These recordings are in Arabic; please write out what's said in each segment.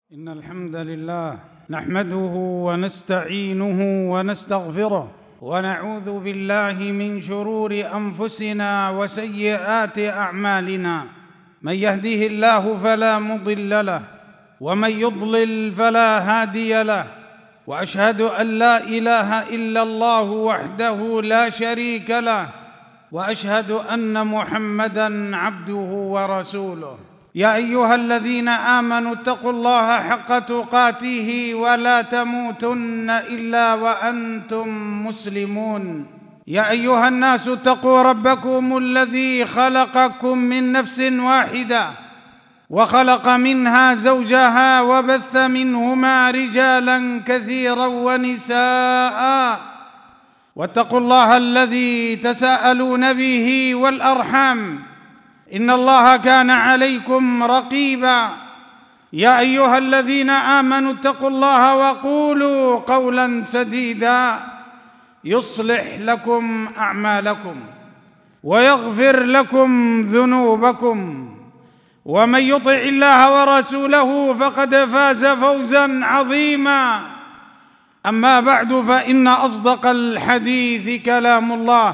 إن الحمد لله نحمده ونستعينه ونستغفره ونعوذ بالله من شرور أنفسنا وسيئات أعمالنا. من يهده الله فلا مضل له ومن يضلل فلا هادي له، وأشهد أن لا إله إلا الله وحده لا شريك له، وأشهد أن محمدًا عبده ورسوله. يا أيها الذين آمنوا اتقوا الله حق تقاته ولا تموتن إلا وأنتم مسلمون. يا أيها الناس اتقوا ربكم الذي خلقكم من نفس واحدة وخلق منها زوجها وبث منهما رجالا كثيرا ونساء، واتقوا الله الذي تساءلون به والأرحام إن الله كان عليكم رقيبا. يا أيها الذين آمنوا اتقوا الله وقولوا قولا سديدا يصلح لكم أعمالكم ويغفر لكم ذنوبكم، ومن يطع الله ورسوله فقد فاز فوزا عظيما. أما بعد، فإن أصدق الحديث كلام الله،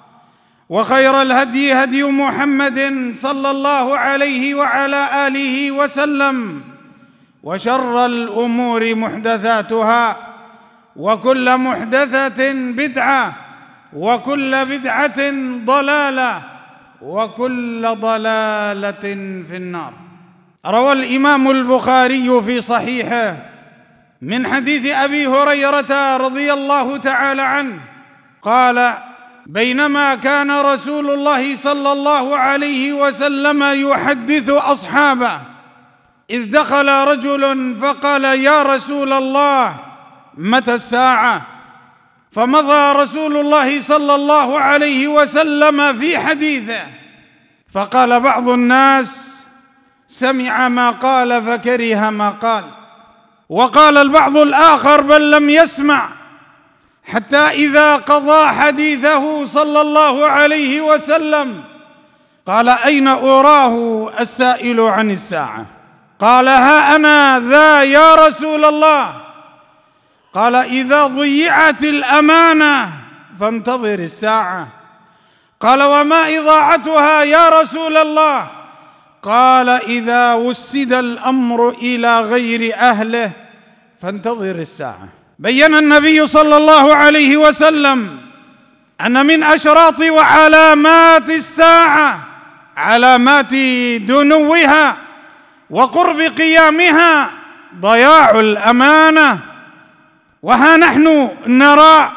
وخير الهدي هدي محمد صلى الله عليه وعلى آله وسلم، وشر الأمور محدثاتها، وكل محدثة بدعة، وكل بدعة ضلالة، وكل ضلالة في النار. روى الإمام البخاري في صحيحه من حديث أبي هريرة رضي الله تعالى عنه قال: بينما كان رسول الله صلى الله عليه وسلم يحدث أصحابه إذ دخل رجل فقال: يا رسول الله، متى الساعة؟ فمضى رسول الله صلى الله عليه وسلم في حديثه، فقال بعض الناس: سمع ما قال فكره ما قال. وقال البعض الآخر: بل لم يسمع، حتى إذا قضى حديثه صلى الله عليه وسلم قال: أين أراه السائل عن الساعة؟ قال: ها أنا ذا يا رسول الله. قال: إذا ضيعت الأمانة فانتظر الساعة. قال: وما إضاعتها يا رسول الله؟ قال: إذا وسد الأمر إلى غير أهله فانتظر الساعة. بين النبي صلى الله عليه وسلم أن من أشراط وعلامات الساعة، علامات دنوها وقرب قيامها، ضياع الأمانة. وها نحن نرى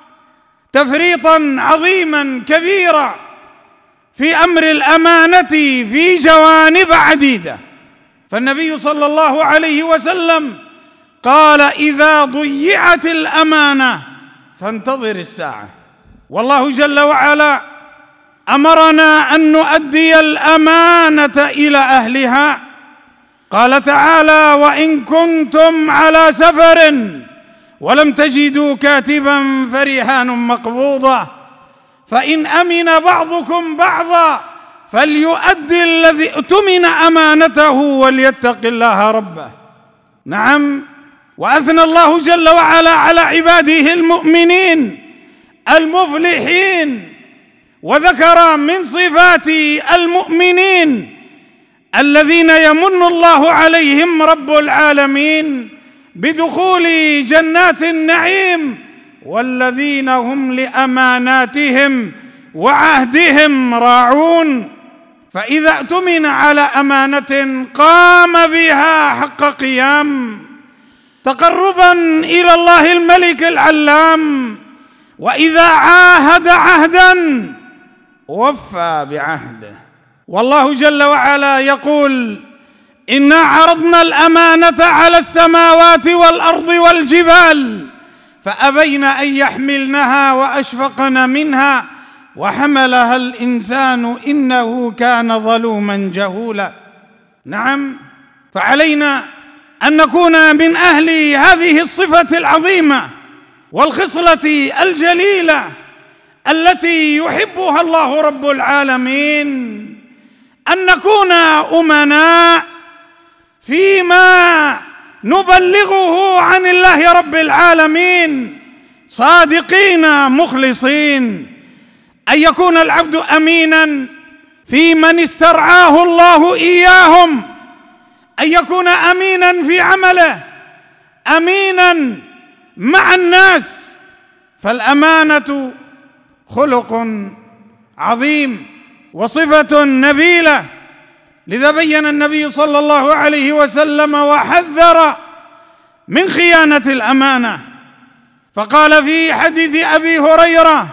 تفريطا عظيما كبيرا في أمر الأمانة في جوانب عديدة. فالنبي صلى الله عليه وسلم قال: إذا ضيعت الأمانة فانتظر الساعة. والله جل وعلا أمرنا أن نؤدي الأمانة إلى أهلها. قال تعالى: وإن كنتم على سفر ولم تجدوا كاتبا فرهان مقبوضة، فإن أمن بعضكم بعضا فليؤدي الذي اؤتمن أمانته وليتق الله ربه. نعم، وأثنى الله جل وعلا على عباده المؤمنين المفلحين، وذكر من صفات المؤمنين الذين يمن الله عليهم رب العالمين بدخول جنات النعيم، والذين هم لأماناتهم وعهدهم راعون. فإذا اؤتمن على أمانة قام بها حق قيام، تقربا إلى الله الملك العلام، وإذا عاهد عهدا وفى بعهده. والله جل وعلا يقول: إنا عرضنا الأمانة على السماوات والأرض والجبال فأبين أن يحملنها وأشفقن منها وحملها الإنسان إنه كان ظلوما جهولا. نعم، فعلينا أن نكون من أهل هذه الصفة العظيمة والخصلة الجليلة التي يحبها الله رب العالمين، أن نكون أمناء فيما نبلغه عن الله رب العالمين صادقين مخلصين. أن يكون العبد أمينا في من استرعاه الله إياهم، أن يكون أمينا في عمله، أمينا مع الناس، فالأمانة خلق عظيم وصفة نبيلة. لذا بين النبي صلى الله عليه وسلم وحذر من خيانة الأمانة، فقال في حديث أبي هريرة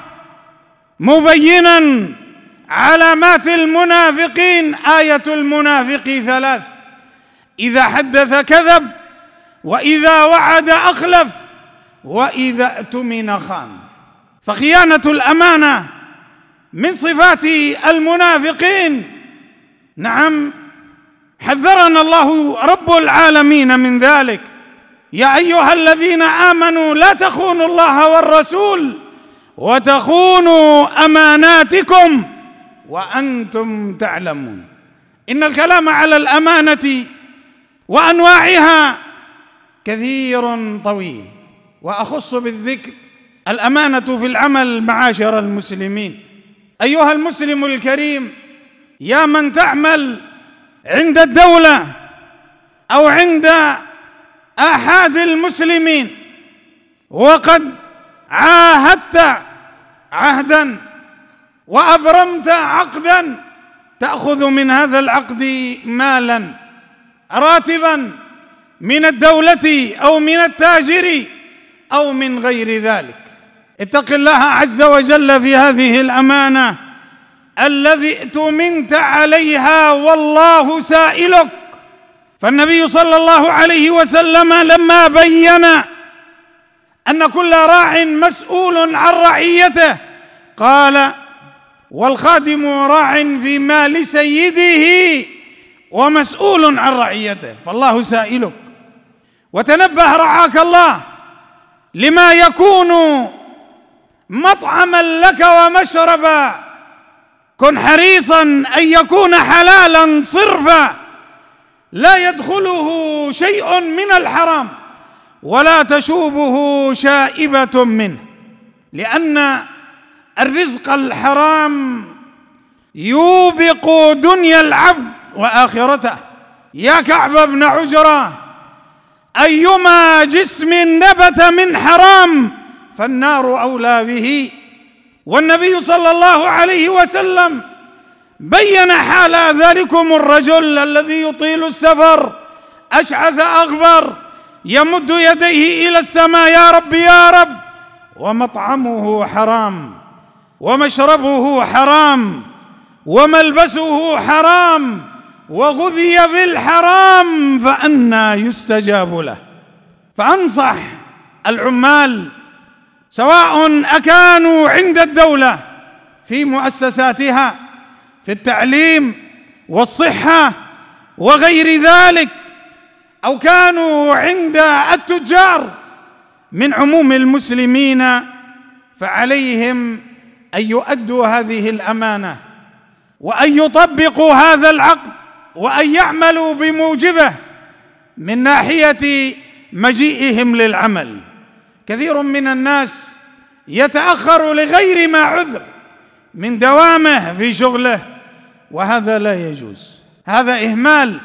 مبينا علامات المنافقين: آية المنافق ثلاث: إذا حدث كذب، وإذا وعد أخلف، وإذا اؤتمن خان. فخيانة الأمانة من صفات المنافقين. نعم، حذرنا الله رب العالمين من ذلك: يا أيها الذين آمنوا لا تخونوا الله والرسول وتخونوا أماناتكم وأنتم تعلمون. إن الكلام على الأمانة وأنواعها كثير طويل، وأخص بالذكر الأمانة في العمل. معاشر المسلمين، أيها المسلم الكريم، يا من تعمل عند الدولة أو عند أحد المسلمين وقد عاهدت عهدا وأبرمت عقدا، تأخذ من هذا العقد مالا راتبا من الدولة أو من التاجر أو من غير ذلك. اتق الله عز وجل في هذه الأمانة الذي ائتمنت عليها والله سائلك. فالنبي صلى الله عليه وسلم لما بين أن كل راع مسؤول عن رعيته قال: والخادم راع في مال سيده ومسؤول عن رعيته، فالله سائلك. وتنبه رعاك الله لما يكون مطعما لك ومشربا، كن حريصا أن يكون حلالا صرفا لا يدخله شيء من الحرام ولا تشوبه شائبة منه، لأن الرزق الحرام يوبق دنيا العبد وآخرته. يا كعب بن عجرة، أيما جسم نبت من حرام فالنار أولى به. والنبي صلى الله عليه وسلم بين حال ذلكم الرجل الذي يطيل السفر أشعث أغبر يمد يديه إلى السماء: يا رب يا رب، ومطعمه حرام ومشربه حرام وملبسه حرام وغذي بالحرام، فأنى يستجاب له. فأنصح العمال سواء أكانوا عند الدولة في مؤسساتها في التعليم والصحة وغير ذلك، أو كانوا عند التجار من عموم المسلمين، فعليهم أن يؤدوا هذه الأمانة وأن يطبقوا هذا العقد وأن يعملوا بموجبه من ناحية مجيئهم للعمل. كثير من الناس يتأخر لغير ما عذر من دوامه في شغله، وهذا لا يجوز. هذا إهمال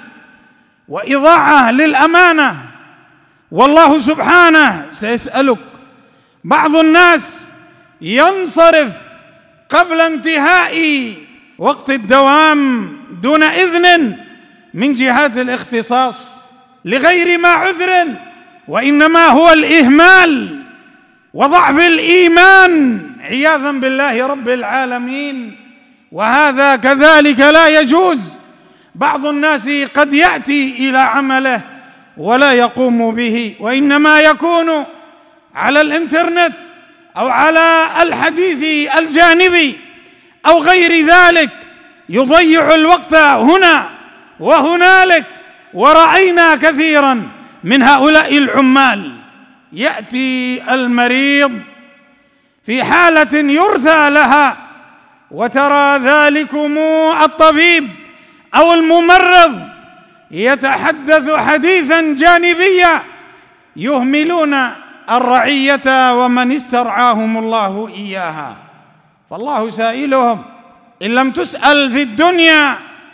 وإضاعة للأمانة، والله سبحانه سيسألك. بعض الناس ينصرف قبل انتهاء وقت الدوام دون إذن من جهات الاختصاص لغير ما عذر، وإنما هو الإهمال وضعف الإيمان عياذا بالله رب العالمين، وهذا كذلك لا يجوز. بعض الناس قد يأتي إلى عمله ولا يقوم به، وإنما يكون على الإنترنت أو على الحديث الجانبي أو غير ذلك، يضيع الوقت هنا وهنالك. ورأينا كثيرا من هؤلاء العمال يأتي المريض في حالة يرثى لها، وترى ذلكم الطبيب أو الممرض يتحدث حديثا جانبيا يهملون الرعية ومن استرعاهم الله إياها. فالله سائلهم: إن لم تسأل في الدنيا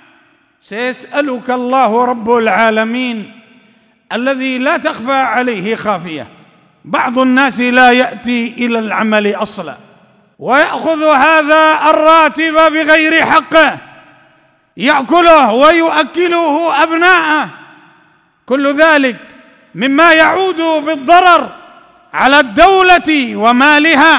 سيسألك الله رب العالمين الذي لا تخفى عليه خافية. بعض الناس لا يأتي إلى العمل أصلا ويأخذ هذا الراتب بغير حقه، يأكله ويؤكله أبناءه، كل ذلك مما يعود بالضرر على الدولة ومالها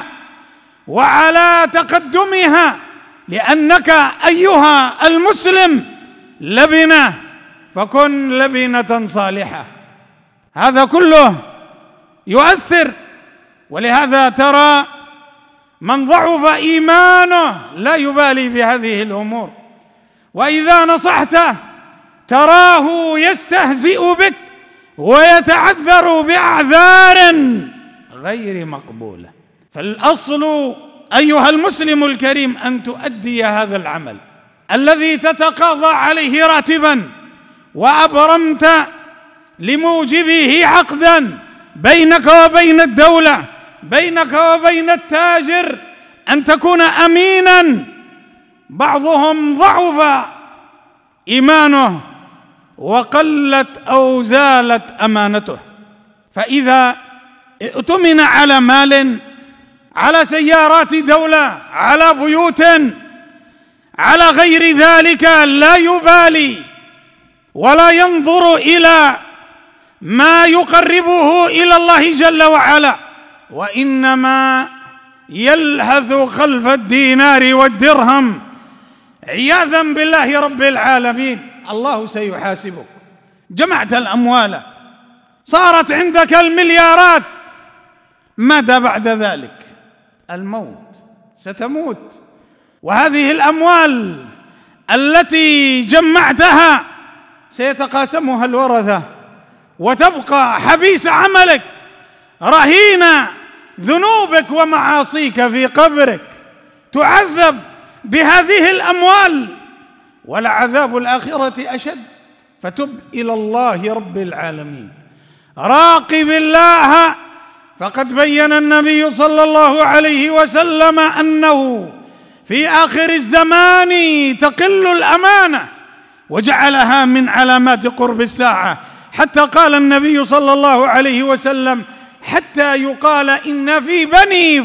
وعلى تقدمها، لأنك أيها المسلم لبنة، فكن لبنة صالحة. هذا كله يؤثر، ولهذا ترى من ضعف إيمانه لا يبالي بهذه الأمور، وإذا نصحته تراه يستهزئ بك ويتعذر بأعذار غير مقبولة. فالأصل أيها المسلم الكريم أن تؤدي هذا العمل الذي تتقاضى عليه راتبا وأبرمت لموجبه عقدا بينك وبين الدولة، بينك وبين التاجر، أن تكون أمينا. بعضهم ضعف إيمانه وقلت أو زالت أمانته، فإذا اؤتمن على مال، على سيارات دولة، على بيوت، على غير ذلك، لا يبالي ولا ينظر إلى ما يقربه إلى الله جل وعلا، وإنما يلهث خلف الدينار والدرهم عياذا بالله رب العالمين. الله سيحاسبك. جمعت الأموال، صارت عندك المليارات، ماذا بعد ذلك؟ الموت، ستموت. وهذه الأموال التي جمعتها سيتقاسمها الورثة، وتبقى حبيس عملك، رهين ذنوبك ومعاصيك في قبرك، تعذب بهذه الأموال، ولعذاب الآخرة أشد. فتب إلى الله رب العالمين، راقب الله. فقد بين النبي صلى الله عليه وسلم أنه في آخر الزمان تقل الأمانة، وجعلها من علامات قرب الساعة، حتى قال النبي صلى الله عليه وسلم: حتى يقال إن في بني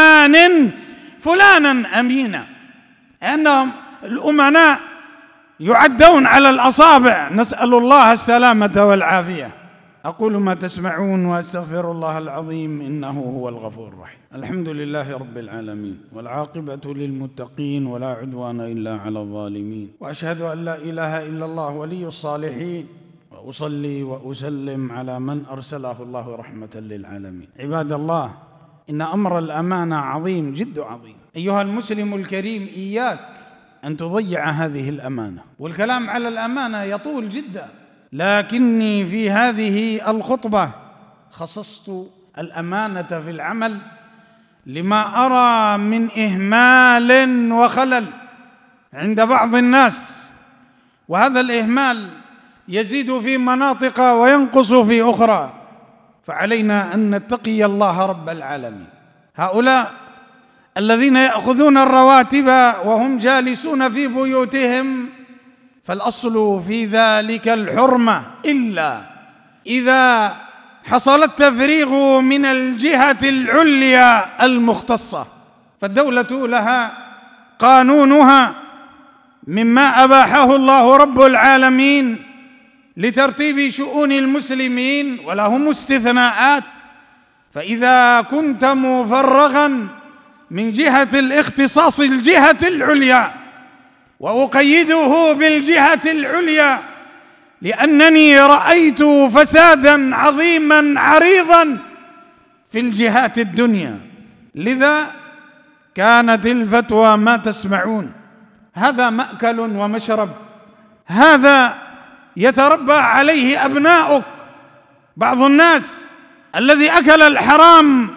فلانا أمينا، أنهم الأمناء يعدون على الأصابع، نسأل الله السلامة والعافية. أقول ما تسمعون وأستغفر الله العظيم إنه هو الغفور الرحيم. الحمد لله رب العالمين، والعاقبة للمتقين، ولا عدوان إلا على الظالمين، وأشهد أن لا إله إلا الله ولي الصالحين، وأصلي وأسلم على من أرسله الله رحمة للعالمين. عباد الله، إن أمر الأمانة عظيم، جد عظيم. أيها المسلم الكريم، إياك أن تضيع هذه الأمانة، والكلام على الأمانة يطول جدا، لكني في هذه الخطبة خصصت الأمانة في العمل لما أرى من إهمال وخلل عند بعض الناس، وهذا الإهمال يزيد في مناطق وينقص في أخرى، فعلينا أن نتقي الله رب العالمين. هؤلاء الذين يأخذون الرواتب وهم جالسون في بيوتهم، فالأصل في ذلك الحرمة، إلا إذا حصل التفريغ من الجهة العليا المختصة، فالدولة لها قانونها مما أباحه الله رب العالمين لترتيب شؤون المسلمين، ولهم استثناءات. فإذا كنت مفرغا من جهة الاختصاص الجهة العليا، وأقيده بالجهة العليا لأنني رأيت فسادا عظيما عريضا في الجهات الدنيا، لذا كانت الفتوى ما تسمعون. هذا مأكل ومشرب، هذا يتربى عليه أبناؤك. بعض الناس الذي أكل الحرام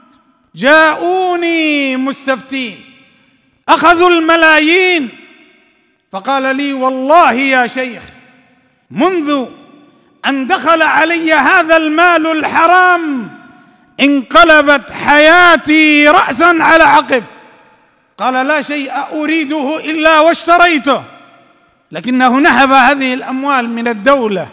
جاءوني مستفتين، أخذوا الملايين، فقال لي: والله يا شيخ منذ أن دخل علي هذا المال الحرام انقلبت حياتي رأسا على عقب. قال: لا شيء أريده إلا واشتريته، لكنه نهب هذه الأموال من الدولة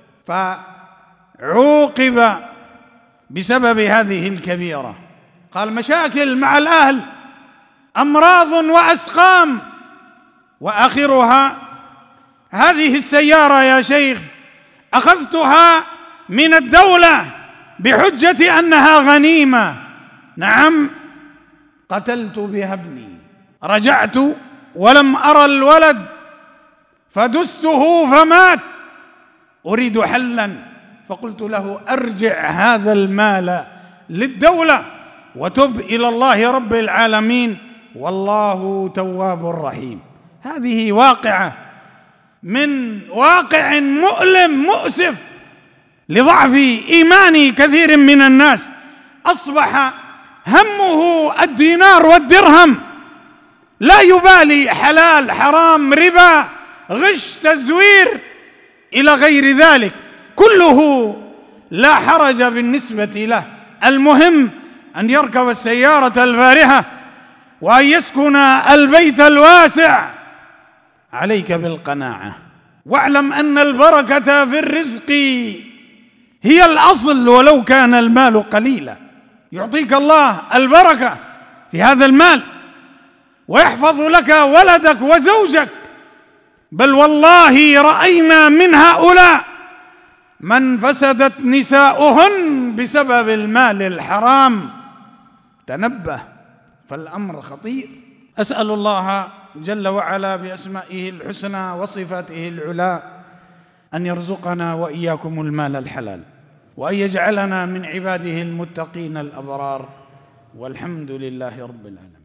فعوقب بسبب هذه الكبيرة. قال: مشاكل مع الأهل، أمراض وأسقام، وآخرها هذه السيارة يا شيخ أخذتها من الدولة بحجة أنها غنيمة. نعم، قتلت بها ابني، رجعت ولم أرى الولد فدسته فمات، أريد حلا، فقلت له: أرجع هذا المال للدولة وتب إلى الله رب العالمين والله تواب رحيم. هذه واقعة من واقع مؤلم مؤسف لضعف إيمان كثير من الناس، أصبح همه الدينار والدرهم، لا يبالي حلال حرام ربا غش تزوير إلى غير ذلك، كله لا حرج بالنسبة له. المهم أن يركب السيارة الفارهة وأن يسكن البيت الواسع. عليك بالقناعة، واعلم أن البركة في الرزق هي الأصل ولو كان المال قليلا. يعطيك الله البركة في هذا المال ويحفظ لك ولدك وزوجك، بل والله رأينا من هؤلاء من فسدت نساؤهن بسبب المال الحرام. تنبه، فالأمر خطير. أسأل الله جل وعلا بأسمائه الحسنى وصفاته العلى أن يرزقنا وإياكم المال الحلال، وأن يجعلنا من عباده المتقين الأبرار، والحمد لله رب العالمين.